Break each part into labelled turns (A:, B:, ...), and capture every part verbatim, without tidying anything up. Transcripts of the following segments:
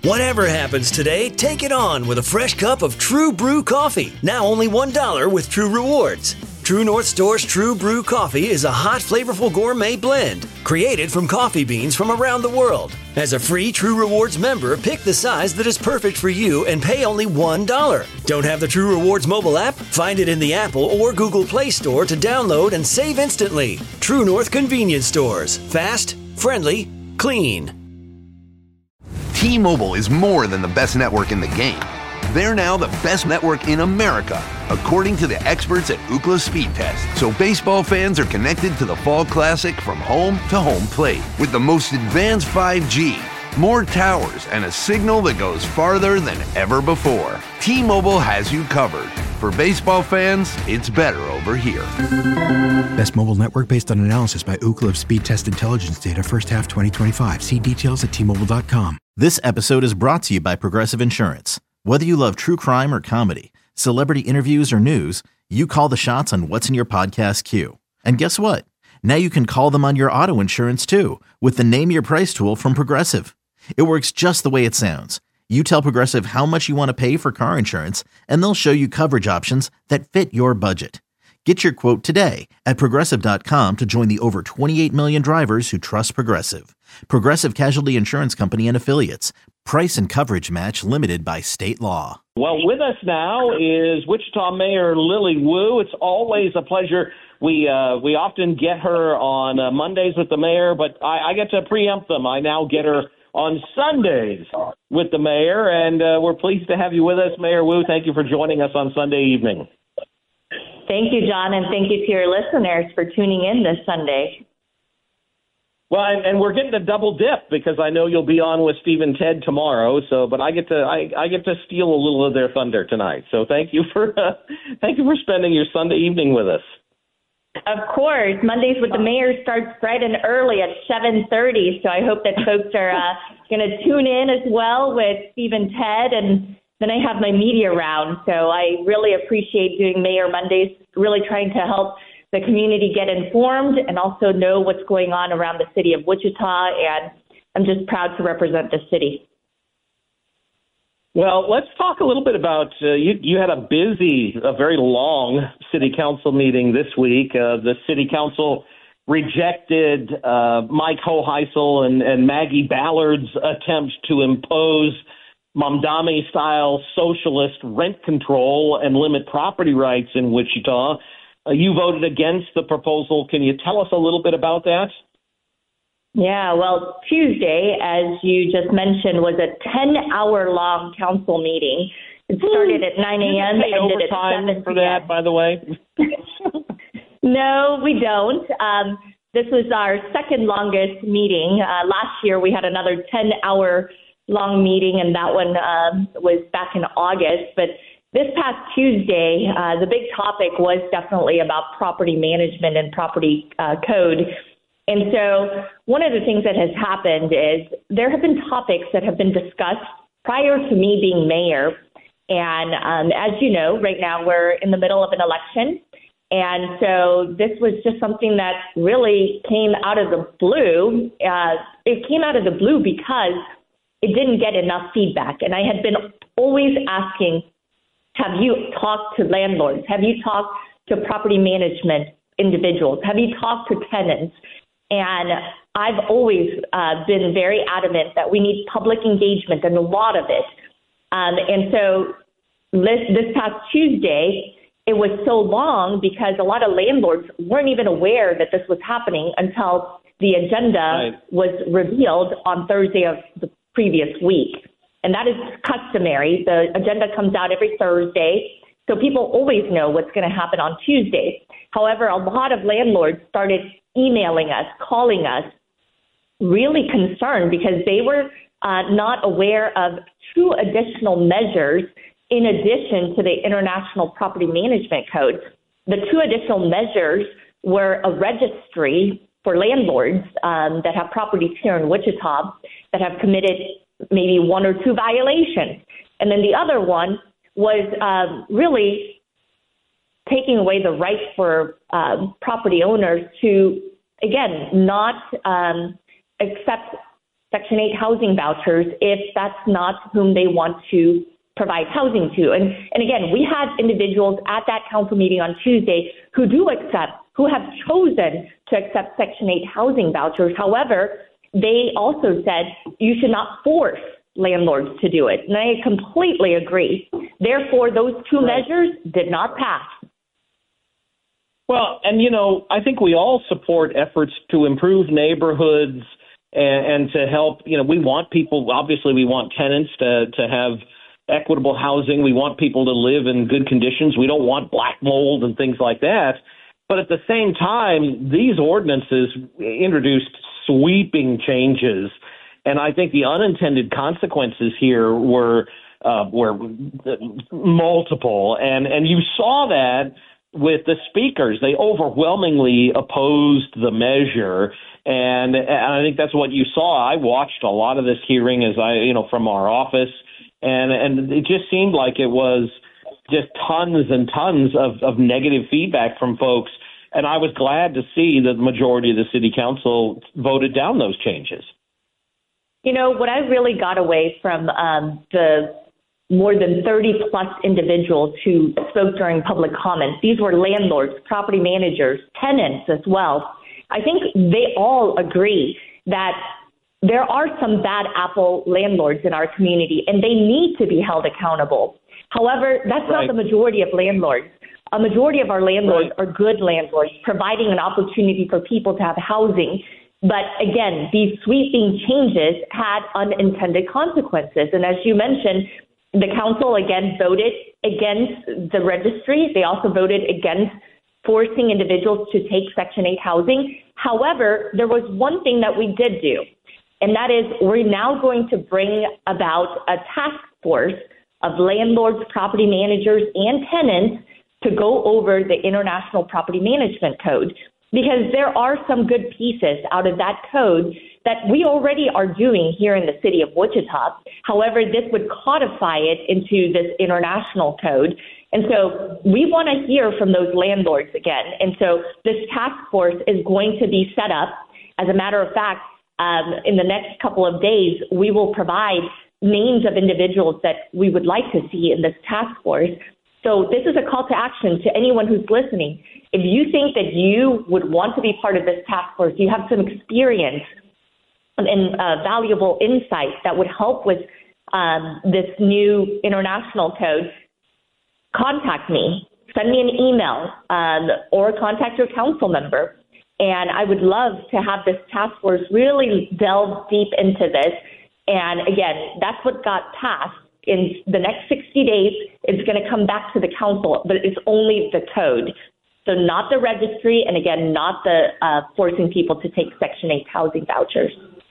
A: Whatever happens today, take it on with a fresh cup of True Brew coffee. Now only one dollar with True Rewards. True North Store's True Brew coffee is a hot, flavorful gourmet blend created from coffee beans from around the world. As a free True Rewards member, pick the size that is perfect for you and pay only one dollar. Don't have the True Rewards mobile app? Find it in the Apple or Google Play Store to download and save instantly. True North Convenience Stores. Fast, friendly, clean.
B: T-Mobile is more than the best network in the game. They're now the best network in America, according to the experts at Ookla Speed Test. So baseball fans are connected to the Fall Classic from home to home plate with the most advanced five G, more towers, and a signal that goes farther than ever before. T-Mobile has you covered. For baseball fans, it's better over here.
C: Best mobile network based on analysis by Ookla of Speed Test Intelligence data first half twenty twenty-five. See details at T Mobile dot com.
D: This episode is brought to you by Progressive Insurance. Whether you love true crime or comedy, celebrity interviews or news, you call the shots on what's in your podcast queue. And guess what? Now you can call them on your auto insurance too with the Name Your Price tool from Progressive. It works just the way it sounds. You tell Progressive how much you want to pay for car insurance, and they'll show you coverage options that fit your budget. Get your quote today at Progressive dot com to join the over twenty-eight million drivers who trust Progressive. Progressive Casualty Insurance Company and Affiliates. Price and coverage match limited by state law.
E: Well, with us now is Wichita Mayor Lily Wu. It's always a pleasure. We uh, we often get her on uh, Mondays with the mayor, but I, I get to preempt them. I now get her on Sundays with the mayor, and uh, we're pleased to have you with us, Mayor Wu. Thank you for joining us on Sunday evening.
F: Thank you, John, and thank you to your listeners for tuning in this Sunday.
E: Well, and, and we're getting a double dip because I know you'll be on with Steve and Ted tomorrow. So, but I get to I, I get to steal a little of their thunder tonight. So, thank you for uh, thank you for spending your Sunday evening with us.
F: Of course, Mondays with the Mayor starts bright and early at seven thirty. So I hope that folks are uh, going to tune in as well with Steve and Ted, and then I have my media round. So I really appreciate doing Mayor Mondays, really trying to help the community get informed and also know what's going on around the city of Wichita. And I'm just proud to represent the city.
E: Well, let's talk a little bit about uh, you. You had a busy, a very long city council meeting this week. Uh, the city council rejected uh, Mike Hoheisel and, and Maggie Ballard's attempt to impose Mamdani-style socialist rent control and limit property rights in Wichita. Uh, you voted against the proposal. Can you tell us a little bit about that?
F: Yeah, well, Tuesday, as you just mentioned, was a ten-hour-long council meeting. It started at nine a.m.
E: and ended at seven p.m. for that, by the way?
F: No, we don't. Um, this was our second longest meeting. Uh, last year, we had another ten-hour-long meeting, and that one um, was back in August. But this past Tuesday, uh, the big topic was definitely about property management and property uh, code. And so one of the things that has happened is there have been topics that have been discussed prior to me being mayor. And um, as you know, right now we're in the middle of an election. And so this was just something that really came out of the blue. Uh, it came out of the blue because it didn't get enough feedback. And I had been always asking, have you talked to landlords? Have you talked to property management individuals? Have you talked to tenants? And I've always uh, been very adamant that we need public engagement and a lot of it. Um, and so this, this past Tuesday, it was so long because a lot of landlords weren't even aware that this was happening until the agenda right. was revealed on Thursday of the previous week. And that is customary. The agenda comes out every Thursday, so people always know what's going to happen on Tuesday. However, a lot of landlords started emailing us, calling us, really concerned because they were uh, not aware of two additional measures in addition to the International Property Management Code. The two additional measures were a registry for landlords um, that have properties here in Wichita that have committed maybe one or two violations. And then the other one was uh, really taking away the right for uh, property owners to, again, not um, accept Section eight housing vouchers if that's not whom they want to provide housing to. And, and again, we had individuals at that council meeting on Tuesday who do accept, who have chosen to accept Section eight housing vouchers. However, they also said you should not force landlords to do it. And I completely agree. Therefore, those two right. measures did not pass.
E: Well, and, you know, I think we all support efforts to improve neighborhoods and, and to help. You know, we want people, obviously, we want tenants to, to have equitable housing. We want people to live in good conditions. We don't want black mold and things like that. But at the same time, these ordinances introduced sweeping changes. And I think the unintended consequences here were uh, were multiple. And, and you saw that with the speakers. They overwhelmingly opposed the measure. And, and I think that's what you saw. I watched a lot of this hearing as I, you know, from our office. And, and it just seemed like it was just tons and tons of, of negative feedback from folks. And I was glad to see that the majority of the city council voted down those changes.
F: You know, what I really got away from um, the more than thirty plus individuals who spoke during public comments, these were landlords, property managers, tenants as well. I think they all agree that there are some bad apple landlords in our community, and they need to be held accountable. However, that's right. not the majority of landlords. A majority of our landlords right. are good landlords, providing an opportunity for people to have housing. But again, these sweeping changes had unintended consequences. And as you mentioned, the council again voted against the registry. They also voted against forcing individuals to take Section eight housing. However, there was one thing that we did do, and that is we're now going to bring about a task force of landlords, property managers, and tenants to go over the International Property Management Code, because there are some good pieces out of that code that we already are doing here in the city of Wichita. However, this would codify it into this international code. And so we want to hear from those landlords again. And so this task force is going to be set up. As a matter of fact, um, in the next couple of days, we will provide names of individuals that we would like to see in this task force. So this is a call to action to anyone who's listening. If you think that you would want to be part of this task force, you have some experience and uh, valuable insight that would help with um, this new international code, contact me. Send me an email um, or contact your council member. And I would love to have this task force really delve deep into this. And again, that's what got passed. In the next sixty days, it's going to come back to the council, but it's only the code. So not the registry, and again, not the uh, forcing people to take Section eight housing vouchers.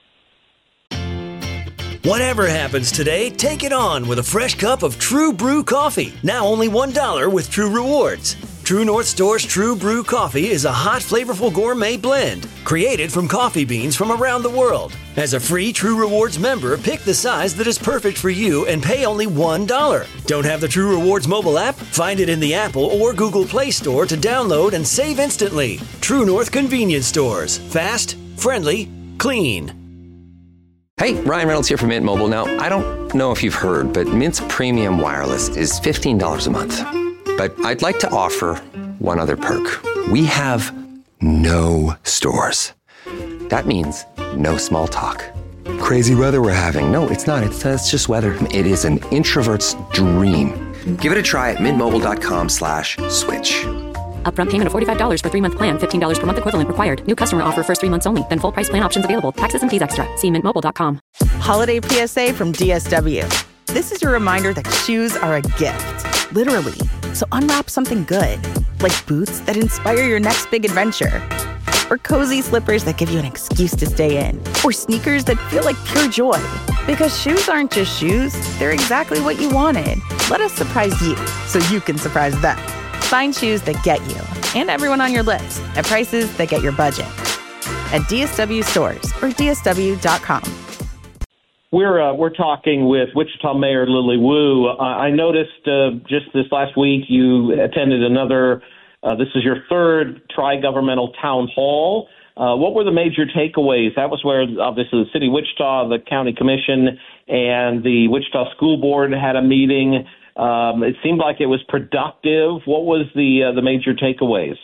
A: Whatever happens today, take it on with a fresh cup of True Brew coffee. Now only one dollar with True Rewards. True North Store's True Brew coffee is a hot, flavorful gourmet blend created from coffee beans from around the world. As a free True Rewards member, pick the size that is perfect for you and pay only one dollar. Don't have the True Rewards mobile app? Find it in the Apple or Google Play Store to download and save instantly. True North Convenience Stores. Fast, friendly, clean.
G: Hey, Ryan Reynolds here from Mint Mobile. Now, I don't know if you've heard, but Mint's premium wireless is fifteen dollars a month. But I'd like to offer one other perk. We have no stores. That means no small talk. Crazy weather we're having. No, it's not. It's, uh, it's just weather. It is an introvert's dream. Give it a try at mintmobile.com slash switch.
H: Upfront payment of forty-five dollars for three-month plan, fifteen dollars per month equivalent required. New customer offer first three months only. Then full price plan options available. Taxes and fees extra. See mint mobile dot com.
I: Holiday P S A from D S W. This is your reminder that shoes are a gift. Literally. So unwrap something good. Like boots that inspire your next big adventure. Or cozy slippers that give you an excuse to stay in. Or sneakers that feel like pure joy. Because shoes aren't just shoes. They're exactly what you wanted. Let us surprise you so you can surprise them. Find shoes that get you and everyone on your list at prices that get your budget. At D S W stores or D S W dot com.
E: We're uh, we're talking with Wichita Mayor Lily Wu. Uh, I noticed uh, just this last week you attended another, uh, this is your third tri-governmental town hall Uh, what were the major takeaways? That was where, obviously, the City of Wichita, the County Commission, and the Wichita School Board had a meeting. Um, it seemed like it was productive. What was the uh, the major takeaways?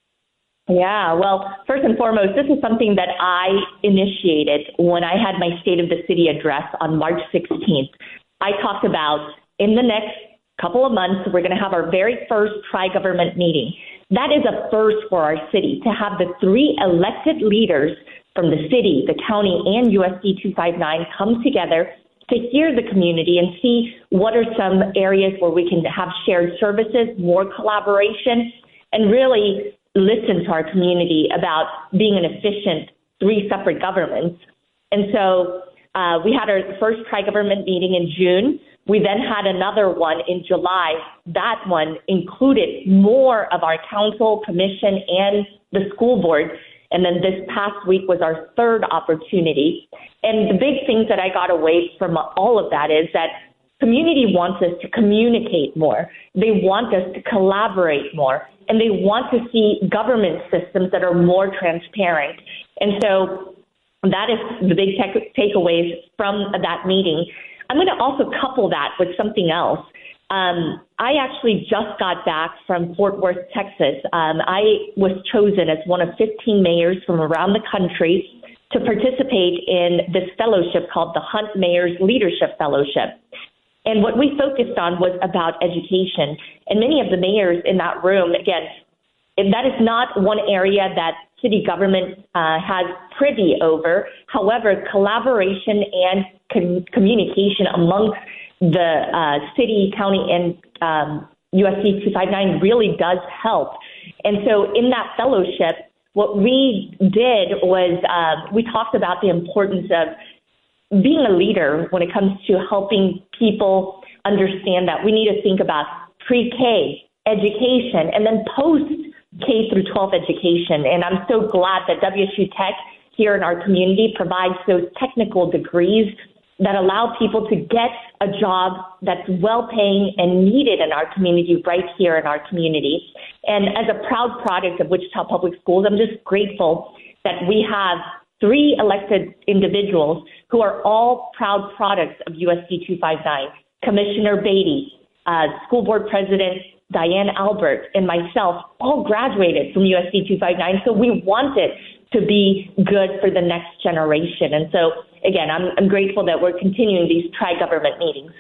F: Yeah, well, first and foremost, this is something that I initiated when I had my State of the City address on March sixteenth. I talked about in the next couple of months, we're going to have our very first tri-government meeting. That is a first for our city, to have the three elected leaders from the city, the county, and U S D two fifty-nine come together to hear the community and see what are some areas where we can have shared services, more collaboration, and really listen to our community about being an efficient three separate governments. And so uh, we had our first tri-government meeting in June. We then had another one in July. That one included more of our council, commission, and the school board. And then this past week was our third opportunity. And the big things that I got away from all of that is that community wants us to communicate more. They want us to collaborate more. And they want to see government systems that are more transparent. And so that is the big take- takeaways from that meeting. I'm going to also couple that with something else. Um, I actually just got back from Fort Worth, Texas. Um, I was chosen as one of fifteen mayors from around the country to participate in this fellowship called the Hunt Mayors Leadership Fellowship. And what we focused on was about education. And many of the mayors in that room, again, that is not one area that city government uh, has privy over. However, collaboration and com- communication amongst the uh, city, county, and um, U S D two fifty-nine really does help. And so in that fellowship, what we did was uh, we talked about the importance of being a leader when it comes to helping people understand that we need to think about pre-K education and then post-K through twelve education. And I'm so glad that W S U Tech here in our community provides those technical degrees that allow people to get a job that's well-paying and needed in our community right here in our community. And as a proud product of Wichita Public Schools, I'm just grateful that we have three elected individuals who are all proud products of U S D two fifty-nine. Commissioner Beatty, uh, School Board President Diane Albert, and myself all graduated from U S D two fifty-nine. So we want it to be good for the next generation. And so, again, I'm, I'm grateful that we're continuing these tri-government meetings.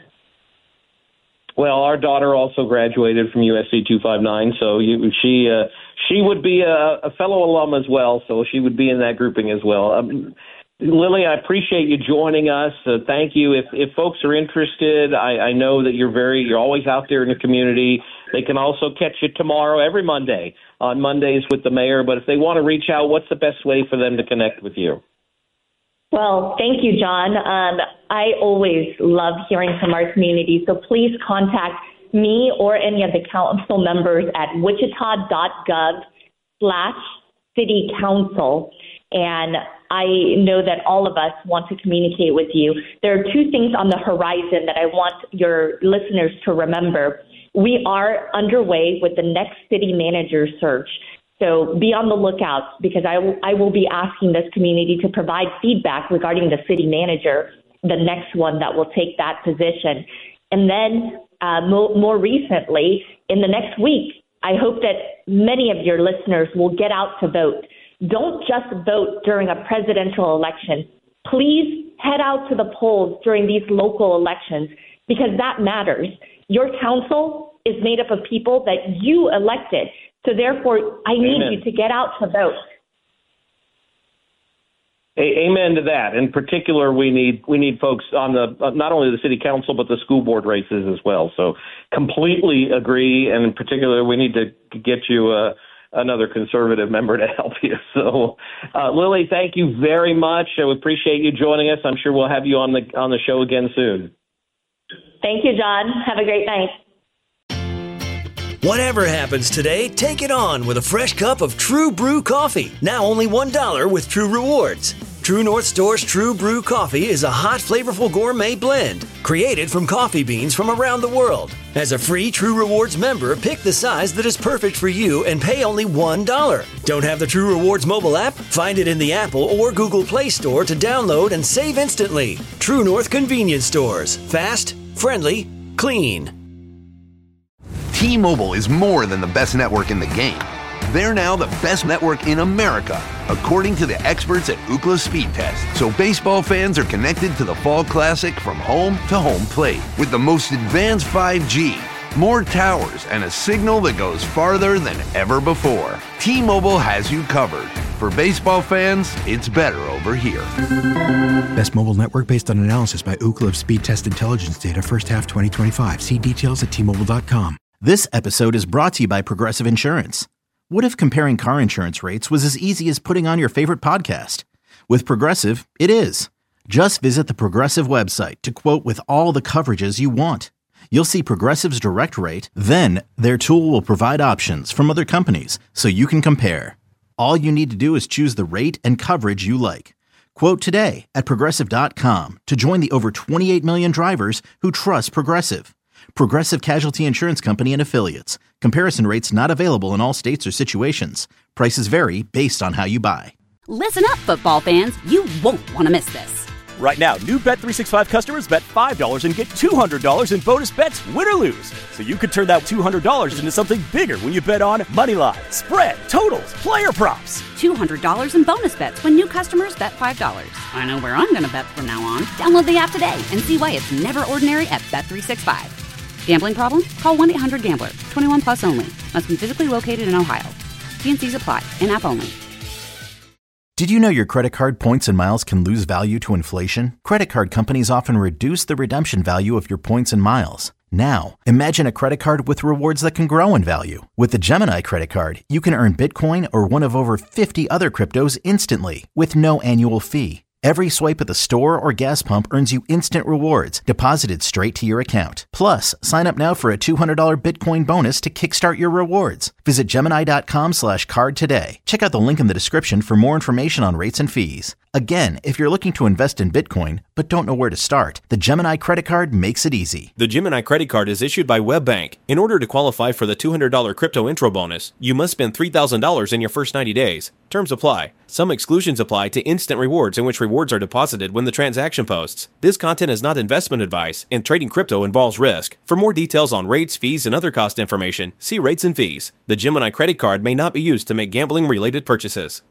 E: Well, our daughter also graduated from U S D two fifty-nine, so you, she uh, she would be a, a fellow alum as well, so she would be in that grouping as well. Um, Lily, I appreciate you joining us. Uh, thank you. If if folks are interested, I, I know that you're very you're always out there in the community. They can also catch you tomorrow, every Monday, on Mondays with the mayor. But if they want to reach out, what's the best way for them to connect with you?
F: Well, thank you, John. Um, I always love hearing from our community, so please contact me or any of the council members at wichita.gov slash city council. And I know that all of us want to communicate with you. There are two things on the horizon that I want your listeners to remember. We are underway with the next city manager search. So be on the lookout, because I, w- I will be asking this community to provide feedback regarding the city manager, the next one that will take that position. And then uh, mo- more recently, in the next week, I hope that many of your listeners will get out to vote. Don't just vote during a presidential election. Please head out to the polls during these local elections, because that matters. Your council is made up of people that you elected. So therefore, I need
E: Amen.
F: you to get out to vote.
E: Amen to that. In particular, we need we need folks on the uh, not only the city council but the school board races as well. So completely agree. And in particular, we need to get you uh, another conservative member to help you. So, uh, Lily, thank you very much. I appreciate you joining us. I'm sure we'll have you on the on the show again soon.
F: Thank you, John. Have a great night.
A: Whatever happens today, take it on with a fresh cup of True Brew coffee. Now only one dollar with True Rewards. True North Store's True Brew Coffee is a hot, flavorful gourmet blend created from coffee beans from around the world. As a free True Rewards member, pick the size that is perfect for you and pay only one dollar. Don't have the True Rewards mobile app? Find it in the Apple or Google Play Store to download and save instantly. True North Convenience Stores. Fast, friendly, clean.
B: T-Mobile is more than the best network in the game. They're now the best network in America, according to the experts at Ookla Speed Test. So baseball fans are connected to the Fall Classic from home to home plate with the most advanced five G, more towers, and a signal that goes farther than ever before. T-Mobile has you covered. For baseball fans, it's better over here.
C: Best mobile network based on analysis by Ookla of Speed Test Intelligence data first half twenty twenty-five. See details at T Mobile dot com.
D: This episode is brought to you by Progressive Insurance. What if comparing car insurance rates was as easy as putting on your favorite podcast? With Progressive, it is. Just visit the Progressive website to quote with all the coverages you want. You'll see Progressive's direct rate, then their tool will provide options from other companies so you can compare. All you need to do is choose the rate and coverage you like. Quote today at Progressive dot com to join the over twenty-eight million drivers who trust Progressive. Progressive Casualty Insurance Company and Affiliates. Comparison rates not available in all states or situations. Prices vary based on how you buy.
J: Listen up, football fans. You won't want to miss this.
K: Right now, new Bet three sixty-five customers bet five dollars and get two hundred dollars in bonus bets, win or lose. So you could turn that two hundred dollars into something bigger when you bet on money line, spread, totals, player props.
J: two hundred dollars in bonus bets when new customers bet five dollars. I know where I'm going to bet from now on. Download the app today and see why it's never ordinary at Bet three sixty-five. Gambling problem? Call one eight hundred gambler. twenty-one plus only. Must be physically located in Ohio. T and C's apply. In-app only.
D: Did you know your credit card points and miles can lose value to inflation? Credit card companies often reduce the redemption value of your points and miles. Now, imagine a credit card with rewards that can grow in value. With the Gemini credit card, you can earn Bitcoin or one of over fifty other cryptos instantly with no annual fee. Every swipe at the store or gas pump earns you instant rewards deposited straight to your account. Plus, sign up now for a two hundred dollars Bitcoin bonus to kickstart your rewards. Visit Gemini.com slash card today. Check out the link in the description for more information on rates and fees. Again, if you're looking to invest in Bitcoin but don't know where to start, the Gemini credit card makes it easy.
L: The Gemini credit card is issued by WebBank. In order to qualify for the two hundred dollars crypto intro bonus, you must spend three thousand dollars in your first ninety days. Terms apply. Some exclusions apply to instant rewards in which rewards are deposited when the transaction posts. This content is not investment advice, and trading crypto involves risk. For more details on rates, fees, and other cost information, see rates and fees. The Gemini credit card may not be used to make gambling-related purchases.